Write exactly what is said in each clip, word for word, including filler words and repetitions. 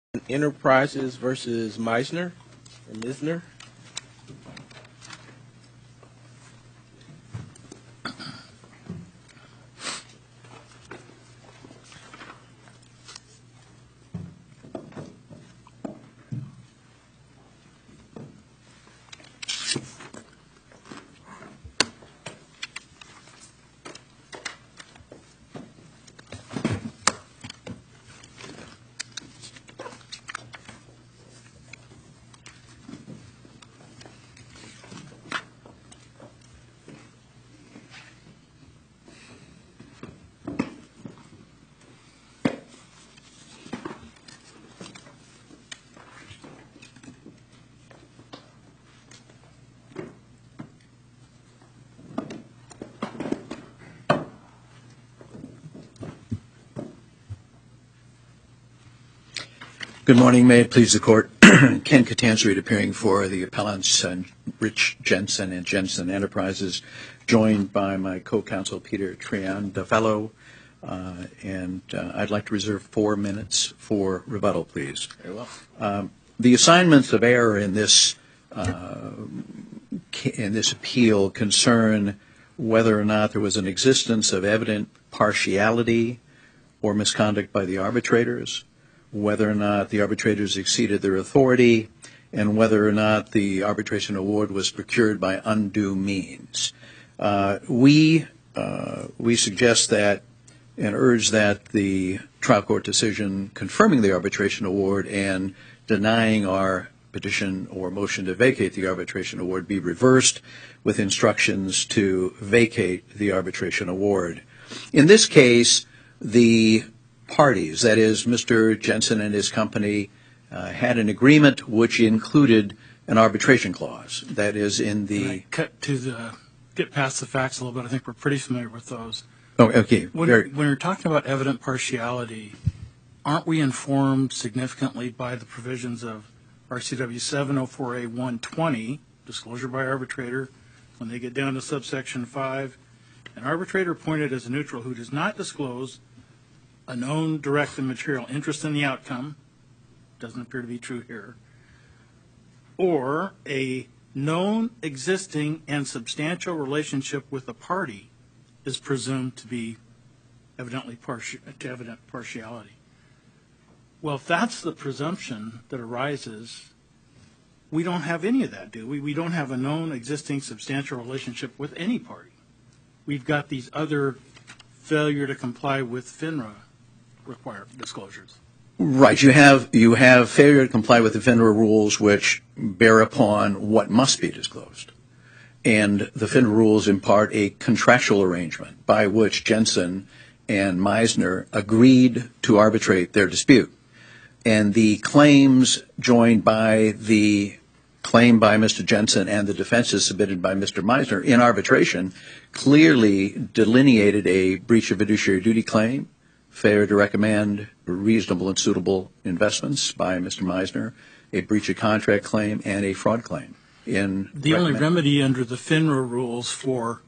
Enterprises versus Meisner or Misner. Good morning. May it please the Court. Ken Catanzarite appearing for the appellants uh, Rich Jensen and Jensen Enterprises, joined by my co-counsel Peter Triandafello. Uh, and uh, I'd like to reserve four minutes for rebuttal, please. Very well. Um, the assignments of error in this uh, in this appeal concern whether or not there was an existence of evident partiality or misconduct by the arbitrators, whether or not the arbitrators exceeded their authority, and whether or not the arbitration award was procured by undue means. Uh, we uh, we suggest that and urge that the trial court decision confirming the arbitration award and denying our petition or motion to vacate the arbitration award be reversed with instructions to vacate the arbitration award. In this case, the parties, that is, Mister Jensen and his company, uh, had an agreement which included an arbitration clause. That is in the. Can I cut to the get past the facts a little bit. I think we're pretty familiar with those. Oh, okay. When, Very... when you're talking about evident partiality, aren't we informed significantly by the provisions of R C W seven oh four A one twenty, disclosure by arbitrator, when they get down to subsection five, an arbitrator appointed as a neutral who does not disclose a known direct and material interest in the outcome, doesn't appear to be true here, or a known, existing, and substantial relationship with a party is presumed to be evidently parti- to evident partiality. Well, if that's the presumption that arises, we don't have any of that, do we? We don't have a known, existing, substantial relationship with any party. We've got these other failure to comply with FINRA require disclosures. Right. You have you have failure to comply with the FINRA rules, which bear upon what must be disclosed. And the FINRA rules impart a contractual arrangement by which Jensen and Meisner agreed to arbitrate their dispute. And the claims joined by the claim by Mister Jensen and the defenses submitted by Mister Meisner in arbitration clearly delineated a breach of fiduciary duty claim, failure to recommend reasonable and suitable investments by Mister Meisner, a breach of contract claim, and a fraud claim. In the only remedy under the FINRA rules for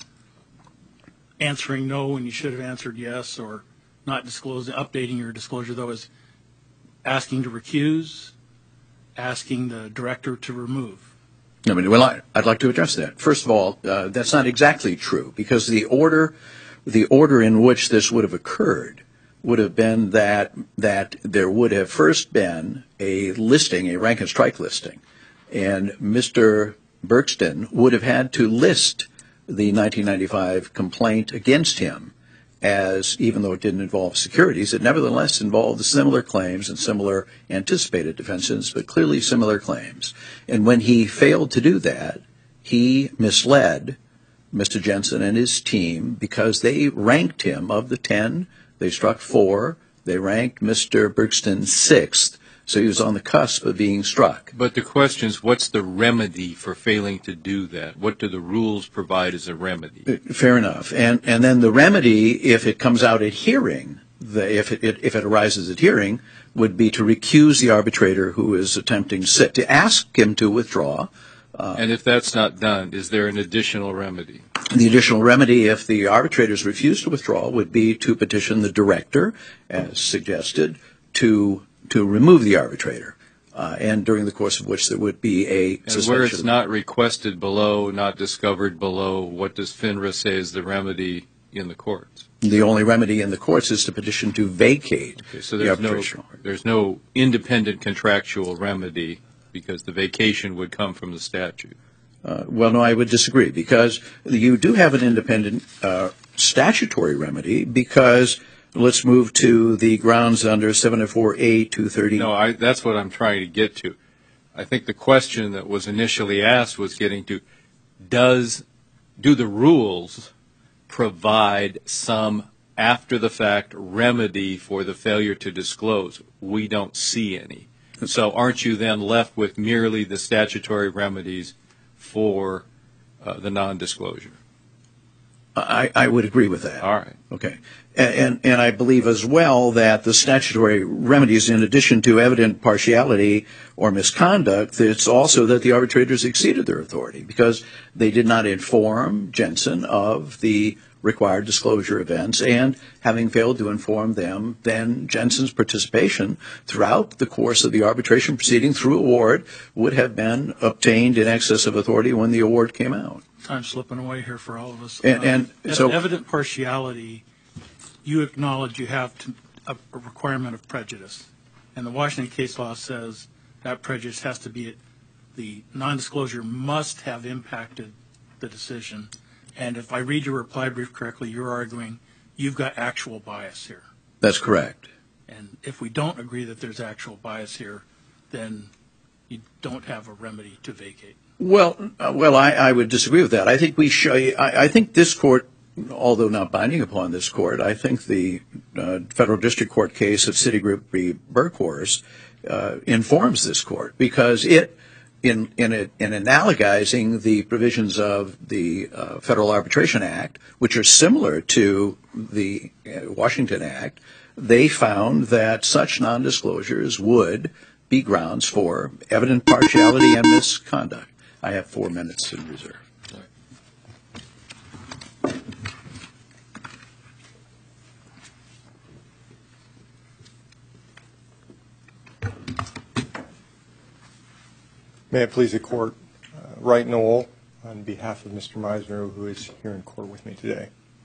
answering no when you should have answered yes, or not disclosing, updating your disclosure, though, is asking to recuse, asking the director to remove. I mean, well, I, I'd like to address that. First of all, uh, that's not exactly true, because the order, the order in which this would have occurred would have been that that there would have first been a listing, a rank and strike listing, and Mister Bergston would have had to list the nineteen ninety-five complaint against him as, even though it didn't involve securities, it nevertheless involved similar claims and similar anticipated defenses, but clearly similar claims. And when he failed to do that, he misled Mister Jensen and his team because they ranked him of the ten. They struck four. They ranked Mister Bergston sixth, so he was on the cusp of being struck. But the question is, what's the remedy for failing to do that? What do the rules provide as a remedy? Fair enough. And and then the remedy, if it comes out at hearing, the, if it if it arises at hearing, would be to recuse the arbitrator who is attempting to sit, to ask him to withdraw. Uh, and if that's not done, is there an additional remedy? The additional remedy, if the arbitrators refuse to withdraw, would be to petition the director, as suggested, to to remove the arbitrator, uh, and during the course of which there would be a And suspension. where it's not requested below, not discovered below, what does FINRA say is the remedy in the courts? The only remedy in the courts is to petition to vacate Okay, so the there's no, arbitration award. there's no independent contractual remedy because the vacation would come from the statute. Uh, well, no, I would disagree, because you do have an independent uh, statutory remedy, because let's move to the grounds under seven oh four A two thirty. No, I, that's what I'm trying to get to. I think the question that was initially asked was getting to, does, do the rules provide some after-the-fact remedy for the failure to disclose? We don't see any. So aren't you then left with merely the statutory remedies for uh, the non-disclosure? I, I would agree with that. All right. Okay. And, and, and I believe as well that the statutory remedies, in addition to evident partiality or misconduct, it's also that the arbitrators exceeded their authority because they did not inform Jensen of the required disclosure events, and having failed to inform them, then Jensen's participation throughout the course of the arbitration proceeding through award would have been obtained in excess of authority when the award came out. Time's slipping away here for all of us. And- and Uh, so- evident partiality, you acknowledge you have to, a, a requirement of prejudice, and the Washington case law says that prejudice has to be, the non-disclosure must have impacted the decision. And if I read your reply brief correctly, you're arguing you've got actual bias here. That's correct. And if we don't agree that there's actual bias here, then you don't have a remedy to vacate. Well, uh, well, I, I would disagree with that. I think we show. I, I think this court, although not binding upon this court, I think the uh, federal district court case of Citigroup v. Burkhorse uh, informs this court, because it, in in, it, in analogizing the provisions of the uh, Federal Arbitration Act, which are similar to the uh, Washington Act, they found that such non-disclosures would be grounds for evident partiality and misconduct. I have four minutes in reserve. May it please the court, uh, Wright Noel, on behalf of Mister Meisner, who is here in court with me today.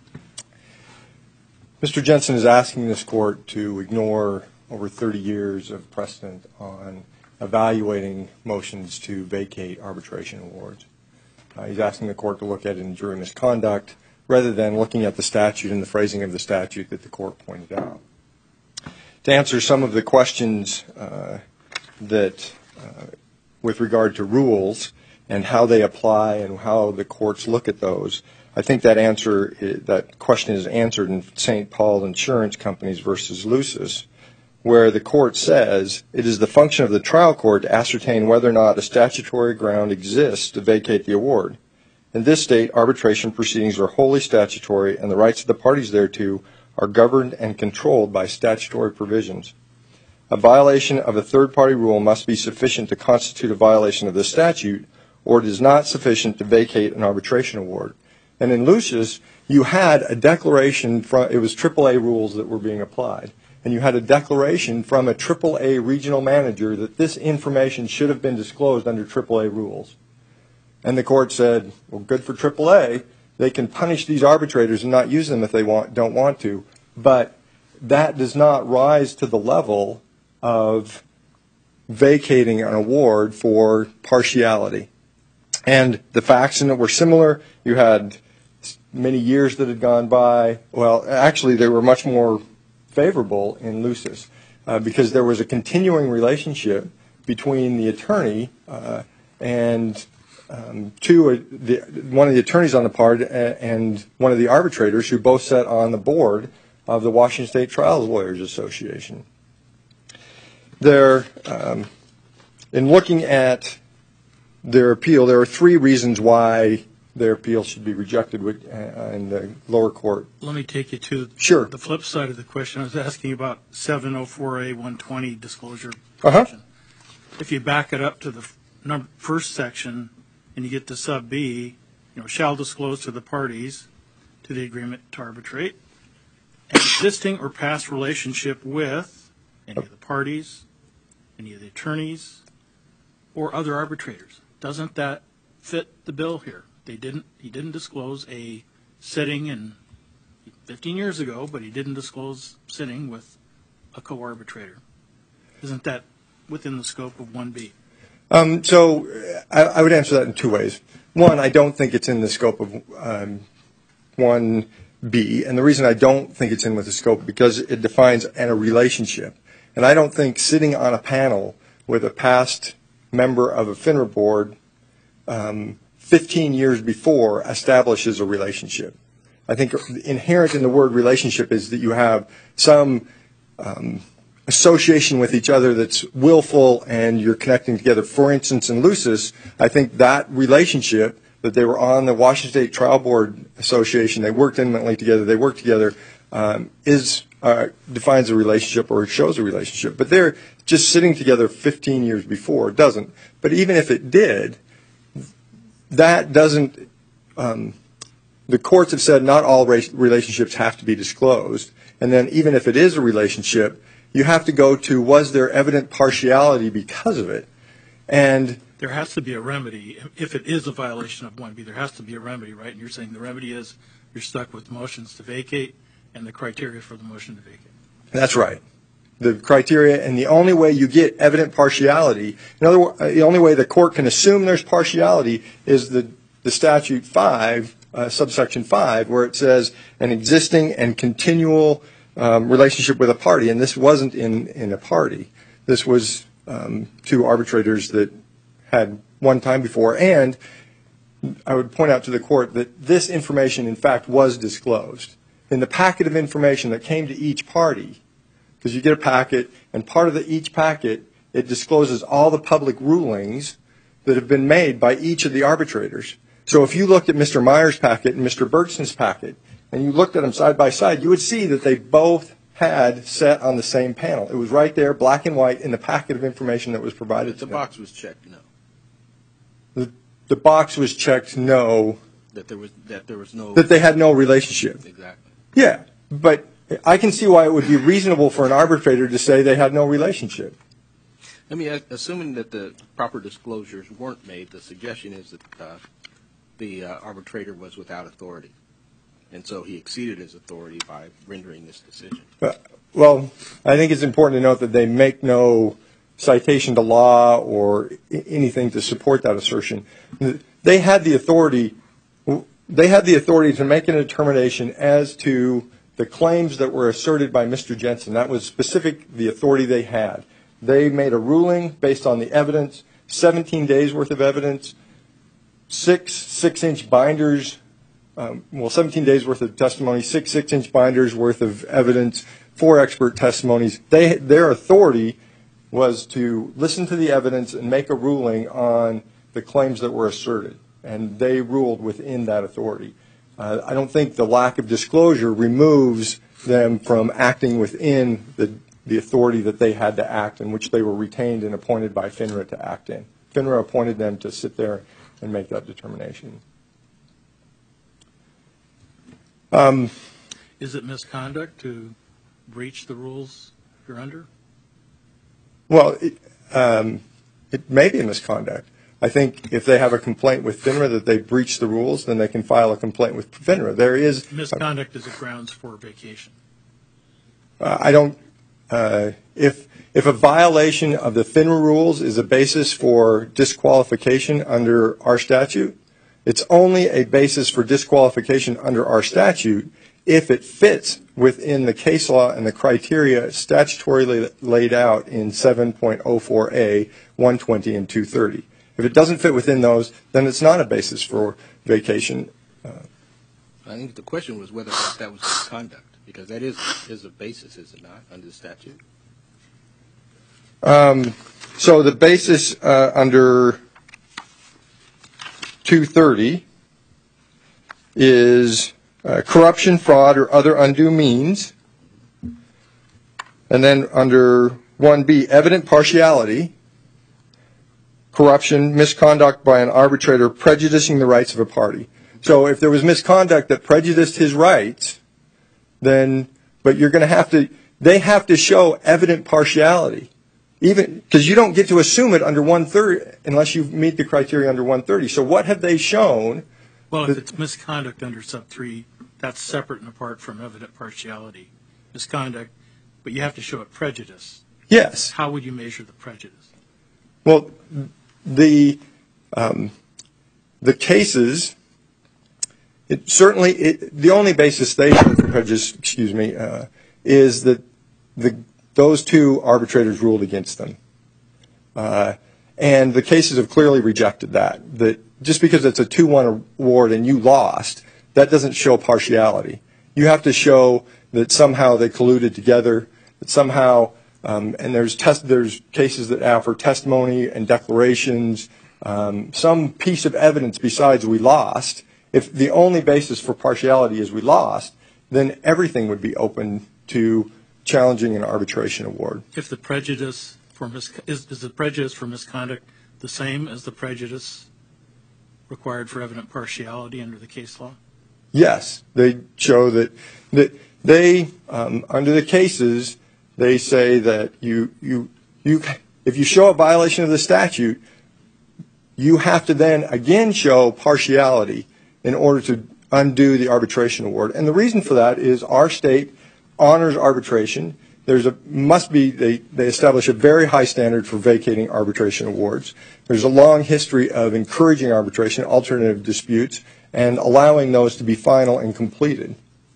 Mister Jensen is asking this court to ignore over thirty years of precedent on evaluating motions to vacate arbitration awards. Uh, he's asking the court to look at injury misconduct rather than looking at the statute and the phrasing of the statute that the court pointed out. To answer some of the questions uh, that, uh, with regard to rules and how they apply and how the courts look at those, I think that answer, that question is answered in Saint Paul Insurance Companies versus Lucis, where the court says it is the function of the trial court to ascertain whether or not a statutory ground exists to vacate the award. In this state, arbitration proceedings are wholly statutory, and the rights of the parties thereto are governed and controlled by statutory provisions. A violation of a third-party rule must be sufficient to constitute a violation of the statute, or it is not sufficient to vacate an arbitration award. And in Lucis, you had a declaration from, it was triple A rules that were being applied, and you had a declaration from a triple A regional manager that this information should have been disclosed under triple A rules. And the court said, well, good for triple A. They can punish these arbitrators and not use them if they want, don't want to. But that does not rise to the level of vacating an award for partiality. And the facts in it were similar. You had many years that had gone by. Well, actually, they were much more favorable in Lucis uh, because there was a continuing relationship between the attorney uh, and um, two, uh, the, one of the attorneys on the part and one of the arbitrators who both sat on the board of the Washington State Trials Lawyers Association. There, um, in looking at their appeal, there are three reasons why their appeal should be rejected with, uh, in the lower court. Let me take you to Sure. the flip side of the question. I was asking about seven oh four A one twenty disclosure Uh-huh. provision. If you back it up to the f- number, first section and you get to sub B, you know, shall disclose to the parties to the agreement to arbitrate an existing or past relationship with any of the parties any of the attorneys, or other arbitrators. Doesn't that fit the bill here? They didn't. He didn't disclose a sitting in fifteen years ago, but he didn't disclose sitting with a co-arbitrator. Isn't that within the scope of one B? Um, so I, I would answer that in two ways. One, I don't think it's in the scope of um, one B, and the reason I don't think it's in with the scope because it defines and a relationship. And I don't think sitting on a panel with a past member of a FINRA board um, fifteen years before establishes a relationship. I think inherent in the word relationship is that you have some um, association with each other that's willful and you're connecting together. For instance, in Lucis, I think that relationship that they were on the Washington State Trial Board Association, they worked intimately together, they worked together, um, is uh, defines a relationship or shows a relationship. But they're just sitting together fifteen years before. It doesn't. But even if it did, that doesn't, um, the courts have said not all relationships have to be disclosed. And then even if it is a relationship, you have to go to, was there evident partiality because of it? And there has to be a remedy. If it is a violation of one B, there has to be a remedy, right? And you're saying the remedy is you're stuck with motions to vacate and the criteria for the motion to vacate. That's right. The criteria, and the only way you get evident partiality, in other words, the only way the court can assume there's partiality is the, the statute five, uh, subsection five, where it says an existing and continual um, relationship with a party. And this wasn't in, in a party. This was um, two arbitrators that had one time before. And I would point out to the court that this information, in fact, was disclosed. In the packet of information that came to each party, because you get a packet, and part of the, each packet, it discloses all the public rulings that have been made by each of the arbitrators. So if you looked at Mister Meyer's packet and Mister Bergson's packet, and you looked at them side by side, you would see that they both had sat on the same panel. It was right there, black and white, in the packet of information that was provided The to them. box was checked, no. The, the box was checked, no, That there was that there was no that they had no relationship. exactly. Yeah, but I can see why it would be reasonable for an arbitrator to say they had no relationship. I mean, a- assuming that the proper disclosures weren't made, the suggestion is that uh, the uh, arbitrator was without authority, and so he exceeded his authority by rendering this decision. Uh, well, I think it's important to note that they make no citation to law or I- anything to support that assertion. They had the authority. They had the authority to make a determination as to the claims that were asserted by Mister Jensen. That was specific, the authority they had. They made a ruling based on the evidence, seventeen days worth of evidence, six six-inch binders, um, well, seventeen days worth of testimony, six six-inch binders worth of evidence, four expert testimonies. They, their authority was to listen to the evidence and make a ruling on the claims that were asserted, and they ruled within that authority. Uh, I don't think the lack of disclosure removes them from acting within the, the authority that they had to act in, which they were retained and appointed by FINRA to act in. FINRA appointed them to sit there and make that determination. Um, Is it misconduct to breach the rules you're under? well, it, um, it may be a misconduct. I think if they have a complaint with FINRA that they breached the rules, then they can file a complaint with FINRA. There is Misconduct is a grounds for vacation. Uh, I don't. Uh, if if a violation of the FINRA rules is a basis for disqualification under our statute, it's only a basis for disqualification under our statute if it fits within the case law and the criteria statutorily laid out in seven point oh four A, one twenty, and two thirty. If it doesn't fit within those, then it's not a basis for vacation. Uh, I think the question was whether or not that was misconduct, because that is is a basis, is it not, under the statute? Um, so the basis uh, under two thirty is uh, corruption, fraud, or other undue means. And then under one B, evident partiality, corruption, misconduct by an arbitrator prejudicing the rights of a party. So if there was misconduct that prejudiced his rights, then, but you're going to have to, they have to show evident partiality. even because you don't get to assume it under one thirty unless you meet the criteria under one thirty. So what have they shown? Well, if that- it's misconduct under sub three, that's separate and apart from evident partiality. Misconduct, but you have to show it prejudice. Yes. How would you measure the prejudice? Well, the um, the cases, it certainly it, the only basis they show for prejudice, excuse me, uh, is that the those two arbitrators ruled against them, uh, and the cases have clearly rejected that. That just because it's a two one award and you lost, that doesn't show partiality. You have to show that somehow they colluded together, that somehow. Um, and there's test, there's cases that offer testimony and declarations, um, some piece of evidence besides we lost. If the only basis for partiality is we lost, then everything would be open to challenging an arbitration award. If the prejudice for mis- is, is the prejudice for misconduct the same as the prejudice required for evident partiality under the case law? Yes, they show that that they um, under the cases. They say that you, you, you, if you show a violation of the statute, you have to then again show partiality in order to undo the arbitration award. And the reason for that is our state honors arbitration. There's a must be they, they establish a very high standard for vacating arbitration awards. There's a long history of encouraging arbitration, alternative disputes, and allowing those to be final and completed.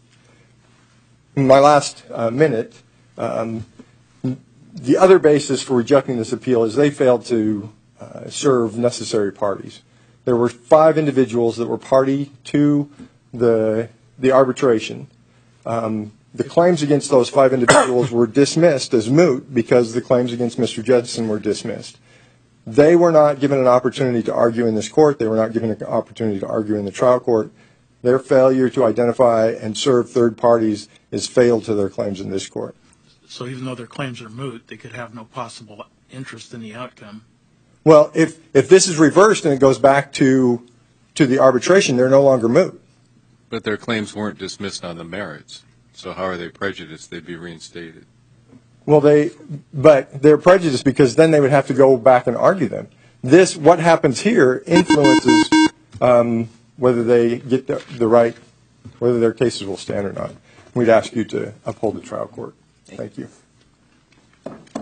In my last uh, minute. Um, the other basis for rejecting this appeal is they failed to uh, serve necessary parties. There were five individuals that were party to the the arbitration. Um, the claims against those five individuals were dismissed as moot because the claims against Mister Judson were dismissed. They were not given an opportunity to argue in this court. They were not given an opportunity to argue in the trial court. Their failure to identify and serve third parties is fatal to their claims in this court. So even though their claims are moot, they could have no possible interest in the outcome. Well, if, if this is reversed and it goes back to to the arbitration, they're no longer moot. But their claims weren't dismissed on the merits. So how are they prejudiced? They'd be reinstated. Well, they, but they're prejudiced because then they would have to go back and argue them. This, what happens here, influences um, whether they get the, the right, whether their cases will stand or not. We'd ask you to uphold the trial court. Thank you.